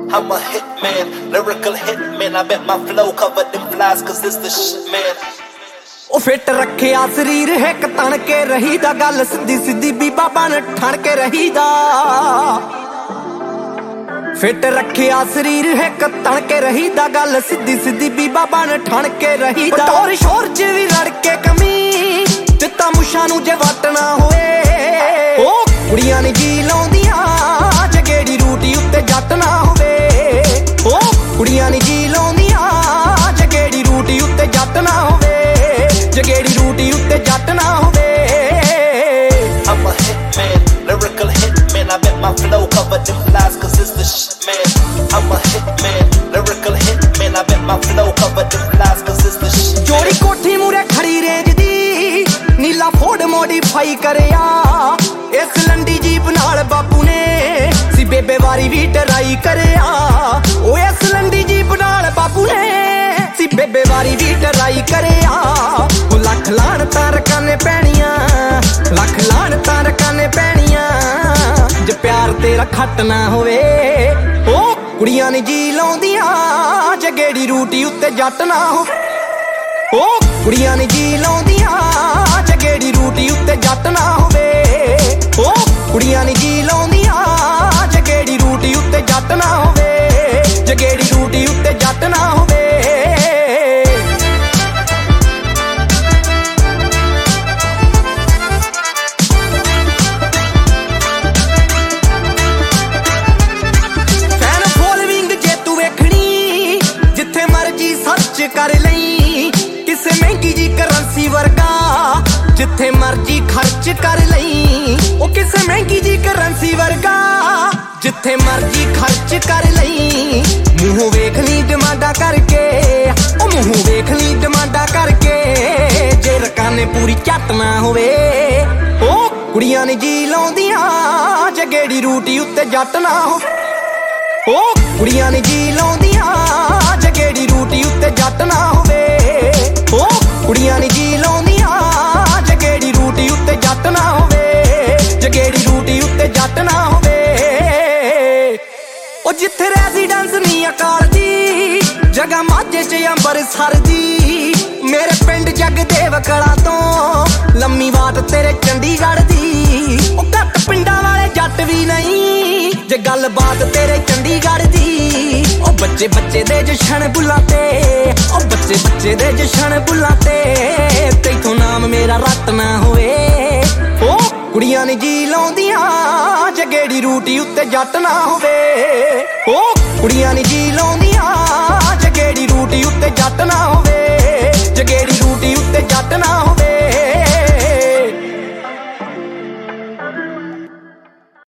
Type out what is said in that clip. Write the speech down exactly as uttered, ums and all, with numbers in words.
I'm a hitman, lyrical hitman. I bet my flow covered them flies cause it's the shit man. ਉਹ fit ਰੱਖਿਆ ਸਰੀਰ ਹਿੱਕ ਤਣ ਕੇ ਰਹੀਦਾ, ਗੱਲ ਸਿੱਧੀ ਸਿੱਧੀ ਬੀਬਾ ਬਣ ਠਣ ਕੇ ਰਹੀਦਾ। ਫਿੱਟ ਰੱਖਿਆ ਸਰੀਰ ਹਿੱਕ ਤਣ ਕੇ ਰਹੀਦਾ, ਗੱਲ ਸਿੱਧੀ ਸਿੱਧੀ ਬੀਬਾ ਬਣ ਠਣ ਕੇ ਰਹੀਦਾ। ਟੋਰ ਸ਼ੋਰ ਚ ਵੀ ਰੜ ਕੇ ਕਮੀ, ਚਿੱਟਾ ਮੁੱਛਾਂ ਨੂੰ ਜੇ ਵੱਟ ਨਾ ਹੋਵੇ। ਉਹ ਕੁੜੀਆਂ ਨੀ ਜੀ ਲਾਉਂਦੀਆਂ ਜਗੇੜੀ ਰੂਟੀ ਉੱਤੇ ਜੱਟ ਨਾ ਹੋਵੇ। ਉਹ ਕੁੜੀਆਂ ਨੀ ਜੀ ਲਾਉਂਦੀਆਂ ਜਗੇੜੀ ਰੂਟੀ ਉੱਤੇ ਜੱਟ ਨਾ ਹੋਵੇ। ਜਗੇੜੀ ਰੂਟੀ ਉੱਤੇ ਜੱਟ ਨਾ ਹੋਵੇ। I'm a hitman, lyrical hitman. I bet my flow covered them flies cause it's the shit man. I'm a hitman, lyrical hitman. I bet my flow covered them flies cause it's the shit man. ਜੋੜੀ ਕੋਠੀ ਮੂਰੇ ਖੜੀ range ਦੀ, ਨੀਲਾ Ford modify ਕਰਿਆ। ਇਸ ਲੰਡੀ jeep ਨਾਲ ਬਾਪੂ ਨੇ ਸੀ ਬੇਬੇ ਵਾਰੀ ਵੀ ਟਰਾਈ ਕਰਿਆ। ਉਹ ਇਸ ਲੰਡੀ ਜੀਪ ਨਾਲ ਬਾਪੂ ਨੇ ਸੀ ਬੇਬੇ ਵਾਰੀ ਵੀ ਟਰਾਈ ਕਰਿਆ। ਉਹ ਲੱਖ ਲਾਣ ਤਾਂ ਰਕਾਨੇ ਪੈਣੀਆਂ, ਲੱਖ ਲਾਣ ਤਾਂ ਰਕਾਨੇ ਪੈਣੀਆਂ, ਜੇ ਪਿਆਰ ਤੇਰਾ ਖੱਟ ਨਾ ਹੋਵੇ। ਉਹ ਕੁੜੀਆਂ ਨੀ ਜੀ ਲਾਉਂਦੀਆਂ ਜਗੇੜੀ ਰੂਟੀ ਉੱਤੇ ਜੱਟ ਨਾ ਹੋਵੇ। ਉਹ ਕੁੜੀਆਂ ਨੀ ਜੀ ਲਾਉਂਦੀਆਂ ਜਗੇੜੀ ਰੂਟੀ ਉੱਤੇ ਜੱਟ ਨਾ ਹੋਵੇ। ਉਹ ਕੁੜੀਆਂ ਨੀ ਜੀ ਲਾਉਂਦੀਆਂ ਜਗੇੜੀ ਰੂਟੀ ਉੱਤੇ ਜੱਟ ਨਾ ਹੋਵੇ। ਜਗੇੜੀ ਰੂਟੀ ਉੱਤੇ ਜੱਟ ਨਾ ਹੋਵੇ। ਫੈਨ ਫੋਲੋਇੰਗ ਜੇ ਤੂੰ ਵੇਖਣੀ ਜਿੱਥੇ ਮਰਜੀ ਸਰਚ ਕਰ ਲਈ, ਕਿਸੇ ਮਹਿੰਗੀ ਜੀ ਕਰੰਸੀ ਵਰਗਾ ਜਿੱਥੇ ਮਰਜੀ ਖਰਚ ਕਰ ਲਈ। ਉਹ ਕਿਸੇ ਮਹਿੰਗੀ ਜੀ ਕਰੰਸੀ ਵਰਗਾ ਜਿੱਥੇ ਮਰਜੀ ਖਰਚ ਕਰ ਲਈ। ਮੂੰਹੋਂ ਵੇਖ ਲਈ ਡਿਮਾਂਡਾ ਕਰਕੇ, ਉਹ ਮੂੰਹੋਂ ਵੇਖ ਲਈ ਡਿਮਾਂਡਾ ਕਰਕੇ, ਜੇ ਰਕਾਨੇ ਪੂਰੀ ਝੱਟ ਨਾ ਹੋਵੇ। ਉਹ ਕੁੜੀਆਂ ਨੀ ਜੀ ਲਾਉਂਦੀਆਂ ਜਗੇੜੀ ਰੂਟੀ ਉੱਤੇ ਜੱਟ ਨਾ ਹੋਵੇ। ਉਹ ਕੁੜੀਆਂ ਨੀ ਜੀ ਲਾਉਂਦੀਆਂ ਜਗੇੜੀ ਰੂਟੀ ਉੱਤੇ ਜੱਟ ਨਾ ਹੋਵੇ। ਉਹ ਕੁੜੀਆਂ ਨੀ ਜੀ ਲਾਉਂਦੀਆਂ ਜਗੇੜੀ ਰੂਟੀ ਉੱਤੇ ਜੱਟ ਨਾ ਹੋਵੇ। ਜਗੇੜੀ ਰੂਟੀ ਉੱਤੇ ਜੱਟ ਨਾ ਹੋਵੇ। ਉਹ ਜਿੱਥੇ ਰੈਜ਼ੀਡੈਂਸ ਨੀ ਅਕਾਲ ਦੀ, ਜਗ੍ਹਾ ਮਾਝੇ ਚ ਅੰਬਰਸਰ ਦੀ। ਮੇਰੇ ਪਿੰਡ ਜਗਦੇਵ ਕਲਾਂ ਤੋਂ ਲੰਮੀ ਬਾਤ ਤੇਰੇ ਚੰਡੀਗੜ੍ਹ ਦੀ। ਉਹ ਘੱਟ ਪਿੰਡਾਂ ਵਾਲੇ ਜੱਟ ਵੀ ਨਹੀਂ ਜੇ ਗੱਲ ਬਾਤ ਤੇਰੇ ਚੰਡੀਗੜ੍ਹ ਦੀ। ਉਹ ਬੱਚੇ ਬੱਚੇ ਦੇ ਜਸ਼ਨ ਬੁੱਲਾਂ ਤੇ, ਉਹ ਬੱਚੇ ਬੱਚੇ ਦੇ ਜਸ਼ਨ ਬੁੱਲਾਂ ਤੇ, ਤੈਥੋਂ ਨਾਮ ਮੇਰਾ ਰੱਟ ਨਾ ਹੋਵੇ। ਉਹ ਕੁੜੀਆਂ ਨੀ ਜੀ ਲਾਉਂਦੀਆਂ ਜਗੇੜੀ ਰੂਟੀ ਉੱਤੇ ਜੱਟ ਨਾ ਹੋਵੇ। ਉਹ ਕੁੜੀਆਂ ਨੀ ਜੀ ਲਾਉਂਦੀਆਂ